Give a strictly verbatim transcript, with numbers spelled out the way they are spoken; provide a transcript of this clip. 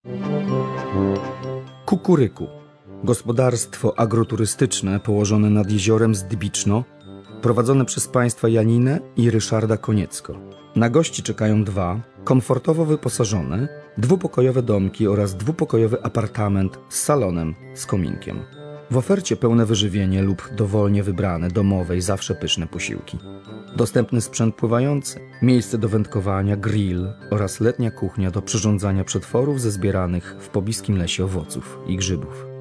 Kukuryku. Gospodarstwo agroturystyczne położone nad jeziorem Zdbiczno, prowadzone przez państwa Janinę i Ryszarda Koniecko. Na gości czekają dwa, komfortowo wyposażone, dwupokojowe domki oraz dwupokojowy apartament z salonem z kominkiem. W ofercie pełne wyżywienie lub dowolnie wybrane, domowe i zawsze pyszne posiłki. Dostępny sprzęt pływający, miejsce do wędkowania, grill oraz letnia kuchnia do przyrządzania przetworów ze zbieranych w pobliskim lesie owoców i grzybów.